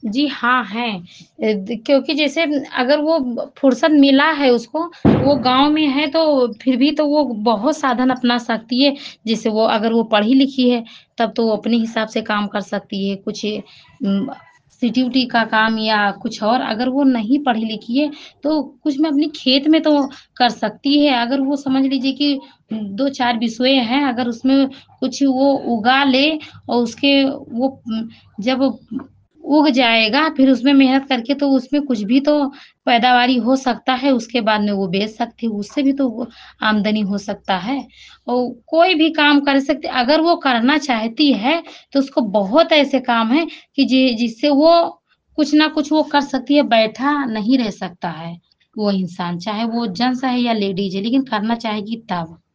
जी हाँ, हैं। द क्योंकि जैसे अगर वो फुर्सत मिला है उसको, वो गाँव में है तो फिर भी तो वो बहुत साधन अपना सकती है। जैसे वो अगर वो पढ़ी-लिखी है, तब तो वो अपने हिसाब से काम कर सकती है। कुछ सिटी-उटी का काम या कुछ और अगर वो नहीं पढ़ी-लिखी है, तो कुछ में अपनी खेत में तो कर सकती है। अगर वो समझ लीजिए कि 2-4 बिसवे हैं, अगर उसमें कुछ वो उगा ले और उसके वो जब उग जाएगा, फिर उसमें मेहनत करके तो उसमें कुछ भी तो पैदावारी हो सकता है, उसके बाद में वो बेच सकती है, उससे भी तो वो आमदनी हो सकता है। और कोई भी काम कर सकती अगर वो करना चाहती है, तो उसको बहुत ऐसे काम हैं कि जिससे वो कुछ ना कुछ वो कर सकती है, बैठा नहीं रह सकता है वो इंसान, चाहे वो जेंट्स है या लेडीज़ है, लेकिन करना चाहेगी तब।